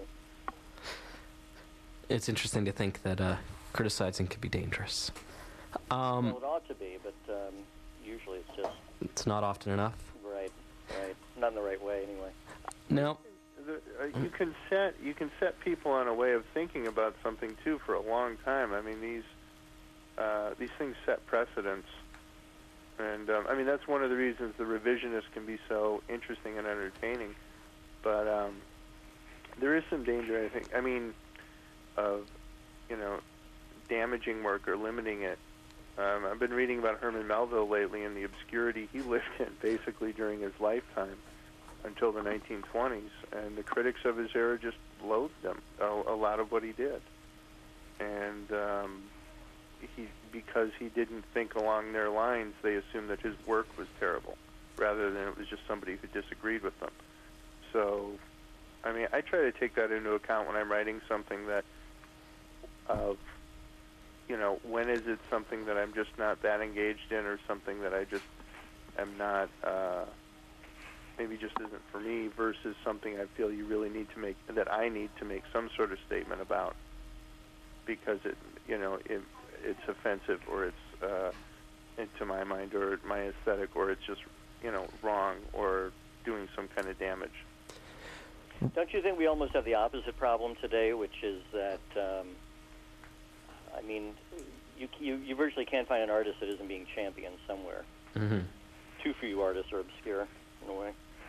It's interesting to think that uh, criticizing can be dangerous. Um,
well, it ought to be, but um, usually it's just
it's not often enough.
right, right, not in the right way anyway.
No.
The, uh, you can set you can set people on a way of thinking about something too for a long time. I mean, these uh, these things set precedents, and um, I mean that's one of the reasons the revisionist can be so interesting and entertaining. But um, there is some danger, I think. I mean, of you know, damaging work or limiting it. Um, I've been reading about Herman Melville lately and the obscurity he lived in basically during his lifetime until the nineteen twenties, and the critics of his era just loathed him, a, a lot of what he did. And um, he, because he didn't think along their lines, they assumed that his work was terrible, rather than it was just somebody who disagreed with them. So, I mean, I try to take that into account when I'm writing something that, of, you know, when is it something that I'm just not that engaged in, or something that I just am not, uh, maybe just isn't for me, versus something I feel you really need to make, that I need to make some sort of statement about, because it, you know, it, it's offensive, or it's, uh, to my mind, or my aesthetic, or it's just, you know, wrong, or doing some kind of damage.
Don't you think we almost have the opposite problem today, which is that, um, I mean, you, you you virtually can't find an artist that isn't being championed somewhere.
Mm-hmm.
Too few artists are obscure, in a way.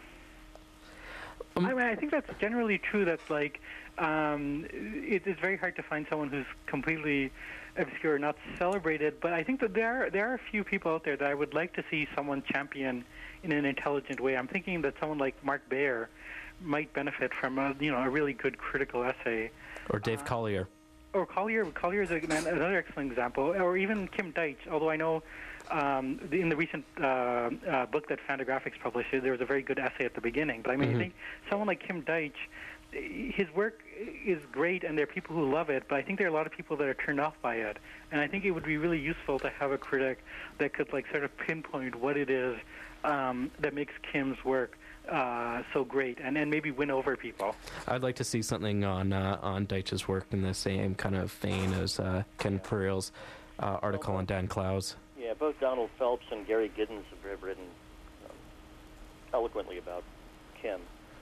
I mean, I think that's generally true. That's like, um, it, it's very hard to find someone who's completely obscure, not celebrated. But I think that there are, there are a few people out there that I would like to see someone champion in an intelligent way. I'm thinking that someone like Mark Baer might benefit from a, you know, a really good critical essay.
Or Dave uh, Collier.
Or Collier. Collier is a, another excellent example. Or even Kim Deitch, although I know um, the, in the recent uh, uh, book that Fantagraphics published, there was a very good essay at the beginning. But I mean, mm-hmm. I think someone like Kim Deitch, his work is great, and there are people who love it, but I think there are a lot of people that are turned off by it. And I think it would be really useful to have a critic that could like sort of pinpoint what it is um, that makes Kim's work uh, so great, and then maybe win over people.
I'd like to see something on uh, on Deitch's work in the same kind of vein as uh, Ken yeah. Pereel's uh, article on Dan Clowes.
Yeah, both Donald Phelps and Gary Giddens have written um, eloquently about Kim.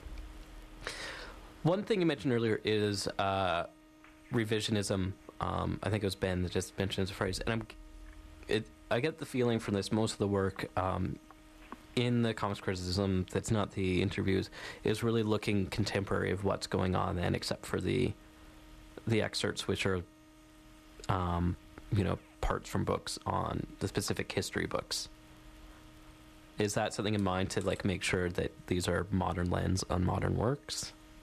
One thing you mentioned earlier is uh, revisionism. Um, I think it was Ben that just mentioned the phrase, and I'm. It, I get the feeling from this most of the work. Um, in the comics criticism that's not the interviews is really looking contemporary of what's going on then, except for the the excerpts which are um, you know, parts from books on the specific history books. Is that something in mind to like make sure that these are modern lens on modern works?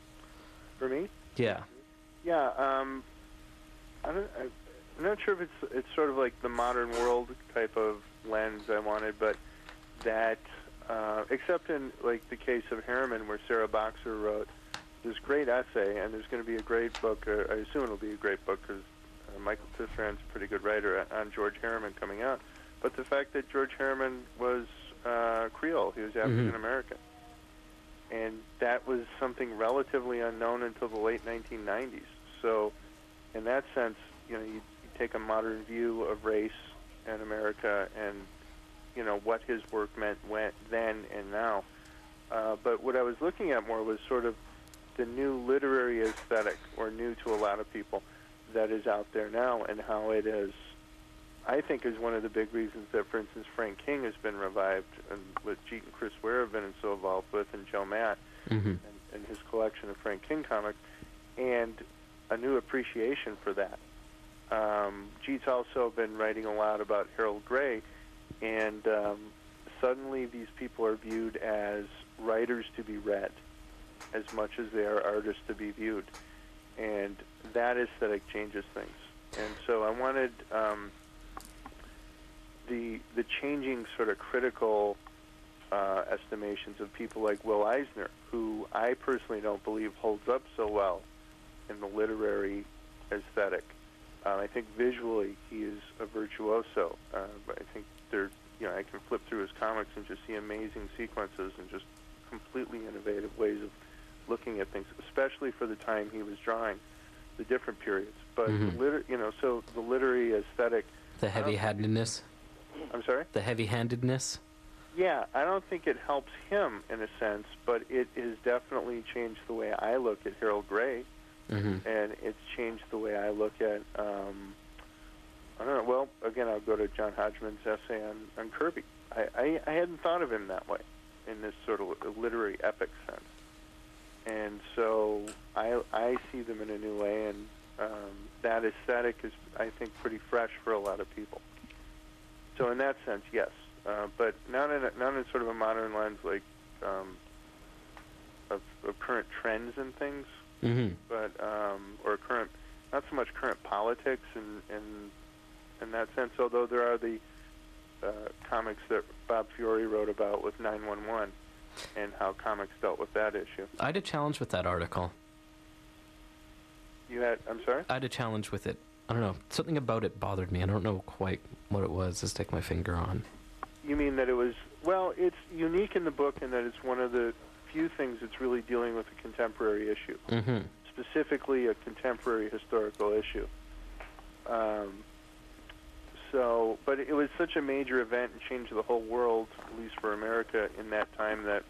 For me?
Yeah.
Yeah. Um, I don't. I, I'm not sure if it's it's sort of like the modern world type of lens I wanted, but that, uh, except in like the case of Harriman, where Sarah Boxer wrote this great essay, and there's going to be a great book. Uh, I assume it'll be a great book because uh, Michael Tisserand's a pretty good writer on George Harriman coming out. But the fact that George Harriman was uh, Creole, he was African American, and that was something relatively unknown until the late nineteen nineties. So, in that sense, you know, you, you take a modern view of race in America and, you know, what his work meant when, then and now. Uh, but what I was looking at more was sort of the new literary aesthetic, or new to a lot of people, that is out there now, and how it is, I think, is one of the big reasons that, for instance, Frank King has been revived, and what Jeet and Chris Ware have been so involved with, and Joe Matt,
mm-hmm.
and, and his collection of Frank King comics, and a new appreciation for that. Um, Jeet's also been writing a lot about Harold Gray, and um, suddenly these people are viewed as writers to be read as much as they are artists to be viewed. And that aesthetic changes things. And so I wanted um, the the changing sort of critical uh, estimations of people like Will Eisner, who I personally don't believe holds up so well in the literary aesthetic. Uh, I think visually he is a virtuoso. Uh, but I think there, you know, I can flip through his comics and just see amazing sequences and just completely innovative ways of looking at things, especially for the time he was drawing, the different periods. But
mm-hmm.
the liter- you know, so the literary aesthetic.
The heavy-handedness.
I'm sorry.
The heavy-handedness.
Yeah, I don't think it helps him in a sense, but it has definitely changed the way I look at Harold Gray.
Mm-hmm.
And it's changed the way I look at, um, I don't know, well, again, I'll go to John Hodgman's essay on, on Kirby. I, I, I hadn't thought of him that way, in this sort of literary epic sense. And so I, I see them in a new way, and um, that aesthetic is, I think, pretty fresh for a lot of people. So in that sense, yes. Uh, but not in, a, not in sort of a modern lens, like um, of, of current trends and things.
Mm-hmm.
But um, or current, not so much current politics and in, in, in that sense. Although there are the uh, comics that Bob Fiore wrote about with nine one one and how comics dealt with that issue.
I had a challenge with that article.
You had, I'm sorry?
I had a challenge with it. I don't know. Something about it bothered me. I don't know quite what it was to stick my finger on.
You mean that it was, well, it's unique in the book in that it's one of the few things that's really dealing with a contemporary issue,
mm-hmm.
specifically a contemporary historical issue. Um, so, but it was such a major event and changed the whole world, at least for America, in that time, that,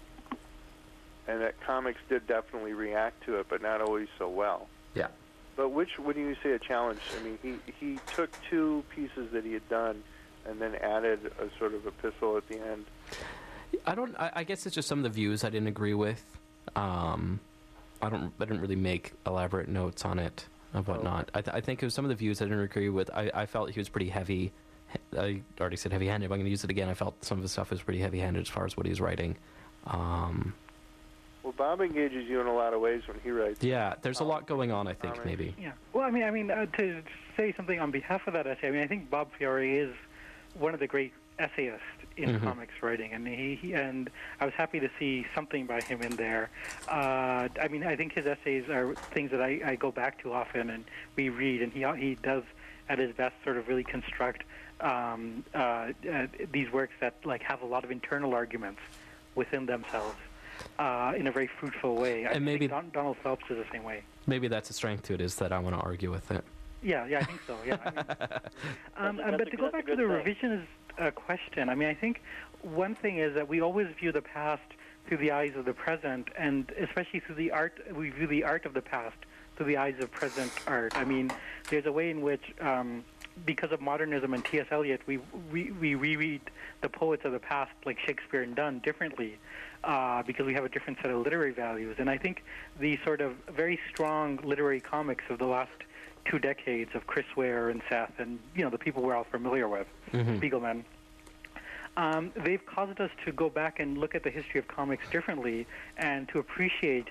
and that comics did definitely react to it, but not always so well.
Yeah.
But which, what do you say a challenge? I mean, he, he took two pieces that he had done and then added a sort of epistle at the end.
I don't. I, I guess it's just some of the views I didn't agree with. Um, I don't. I didn't really make elaborate notes on it and whatnot. Oh. I, th- I think it was some of the views I didn't agree with. I, I felt he was pretty heavy. I already said heavy-handed. But I'm going to use it again. I felt some of the stuff was pretty heavy-handed as far as what he was writing. Um,
well, Bob engages you in a lot of ways when he writes.
Yeah, there's a lot going on. I think
comics.
maybe.
Yeah. Well, I mean, I mean, uh, to say something on behalf of that essay. I mean, I think Bob Fiore is one of the great essayists in
mm-hmm.
comics writing, and he, he and I was happy to see something by him in there. Uh, I mean, I think his essays are things that I, I go back to often and reread, and he he does at his best sort of really construct um, uh, uh, these works that like have a lot of internal arguments within themselves uh, in a very fruitful way. I
and maybe
think Don, Donald Phelps is the same way.
Maybe that's a strength to it, is that I want to argue with it.
Yeah, yeah, I think so. Yeah, I mean, um,
that's,
but
that's
to
a,
go back to the revisionist uh, question, I mean, I think one thing is that we always view the past through the eyes of the present, and especially through the art, we view the art of the past through the eyes of present art. I mean, there's a way in which, um, because of modernism and T S Eliot, we, we we reread the poets of the past, like Shakespeare and Donne, differently, uh, because we have a different set of literary values. And I think the sort of very strong literary comics of the last two decades of Chris Ware and Seth and, you know, the people we're all familiar with, mm-hmm. Spiegelman, um, they've caused us to go back and look at the history of comics differently and to appreciate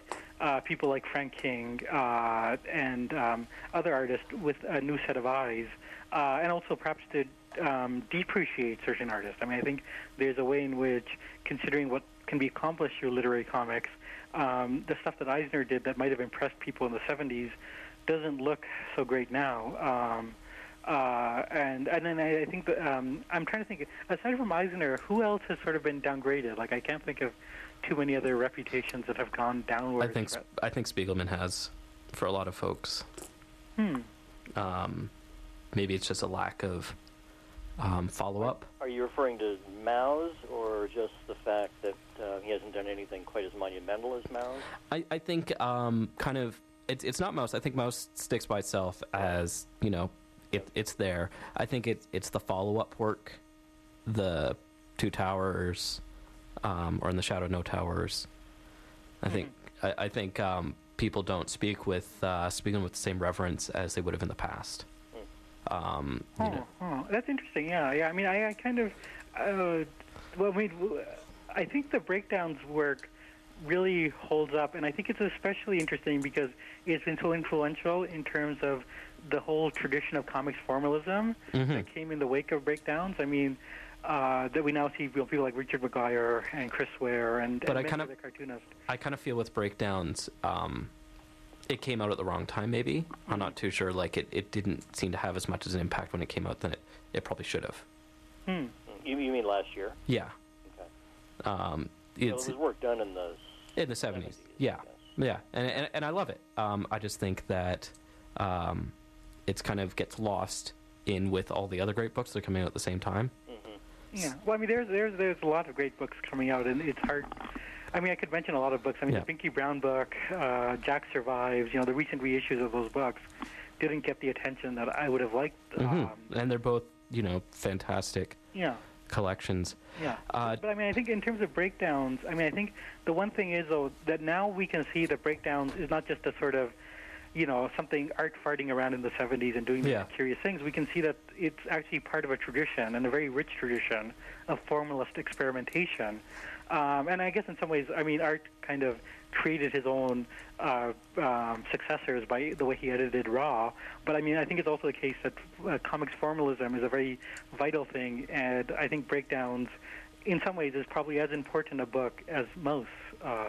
uh, people like Frank King uh, and um, other artists with a new set of eyes, uh, and also perhaps to um, depreciate certain artists. I mean, I think there's a way in which, considering what can be accomplished through literary comics, um, the stuff that Eisner did that might have impressed people in the seventies doesn't look so great now. Um, uh, and and then I, I think that, um, I'm trying to think, aside from Eisner, who else has sort of been downgraded? Like, I can't think of too many other reputations that have gone downwards.
I think Sp- I think Spiegelman has, for a lot of folks.
Hmm.
Um, maybe it's just a lack of um, follow-up.
Are you referring to Maus, or just the fact that uh, he hasn't done anything quite as monumental as Maus?
I, I think um, kind of, it's it's not Maus. I think Maus sticks by itself as, you know, it, it's there. I think it, it's the follow-up work, the Two Towers, um, or In the Shadow No Towers. I think I, I think um, people don't speak with uh, Spiegelman with the same reverence as they would have in the past. Um, you
Oh,
know.
oh, that's interesting. Yeah, yeah. I mean, I, I kind of, uh, well, I mean, w- I think the breakdowns work really holds up, and I think it's especially interesting because it's been so influential in terms of the whole tradition of comics formalism
Mhm.
that came in the wake of breakdowns. I mean, uh, that we now see people like Richard McGuire and Chris Ware and,
But
and
I
many
kind of-
other cartoonists.
I kind of feel with breakdowns, um, it came out at the wrong time, maybe. I'm not too sure. Like, it, it didn't seem to have as much as an impact when it came out than it, it probably should have.
Hmm.
You, you mean last year?
Yeah.
Okay.
Um,
Well,
it's
it was work done in the
in the seventies. Yeah. Yeah. And, and and I love it. Um, I just think that um, it's kind of gets lost in with all the other great books that are coming out at the same time.
Yeah. Well, I mean, there's there's there's a lot of great books coming out, and it's hard. I mean, I could mention a lot of books. I mean,
Yeah.
the Pinky Brown book, uh, Jack Survives. You know, the recent reissues of those books didn't get the attention that I would have liked.
Mhm.
Um,
And they're both, you know, fantastic
yeah.
collections.
Yeah.
Uh,
But I mean, I think in terms of breakdowns, I mean, I think the one thing is, though, that now we can see that breakdowns is not just a sort of, you know, something art farting around in the seventies and doing these
Yeah.
curious things. We can see that it's actually part of a tradition, and a very rich tradition, of formalist experimentation. Um, and I guess in some ways, I mean, Art kind of created his own uh, um, successors by the way he edited Raw. But I mean, I think it's also the case that uh, comics formalism is a very vital thing, and I think breakdowns, in some ways, is probably as important a book as most. Uh,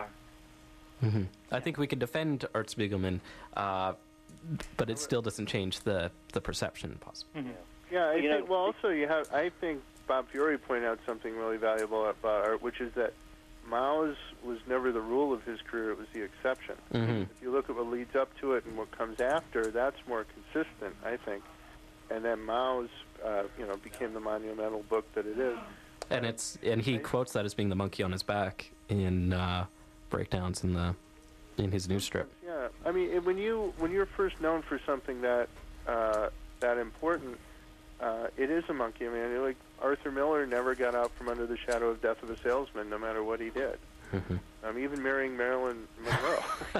hmm I think we can defend Art Spiegelman, uh, but it still doesn't change the, the perception possible.
Yeah, I
You know-
think. Well, also you have. I think Bob Fiore pointed out something really valuable about art, which is that Mao's was never the rule of his career; it was the exception.
Mhm.
If you look at what leads up to it and what comes after, that's more consistent, I think. And then Mao's, uh, you know, became the monumental book that it is.
And it's and he quotes that as being the monkey on his back in uh, breakdowns in the in his news strip.
Yeah, I mean, it- when you when you're first known for something that uh, that important, uh, it is a monkey. I mean, you're like Arthur Miller never got out from under the shadow of Death of a Salesman, no matter what he did.
Mhm.
Um, even marrying Marilyn Monroe.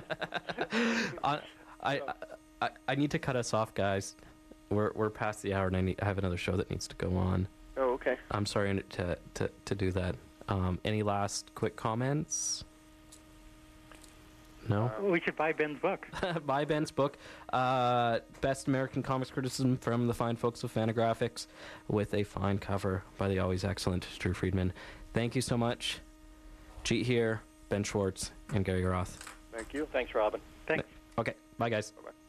I, I, I I need to cut us off, guys. We're we're past the hour, and I, need, I have another show that needs to go on.
Oh, okay.
I'm sorry to to, to do that. Um, any last quick comments? No.
we should buy Ben's book.
Buy Ben's book, uh, Best American Comics Criticism from the Fine Folks of Fantagraphics, with a fine cover by the always excellent Drew Friedman. Thank you so much. Jeet here, Ben Schwartz, and Gary Roth.
Thank you.
Thanks, Robin.
Thanks.
Okay, bye guys.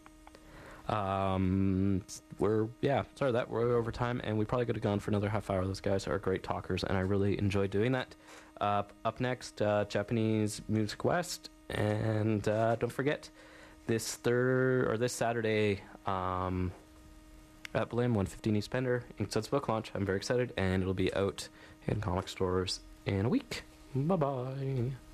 Um, we're yeah, sorry that we're over time, and we probably could have gone for another half hour. Those guys are great talkers, and I really enjoy doing that. Uh, up next, uh, Japanese Music West, and uh, don't forget this third or this Saturday um, at Blim, one fifteen East Pender, Inkstuds book launch. I'm very excited, and it'll be out in comic stores in a week. Bye bye.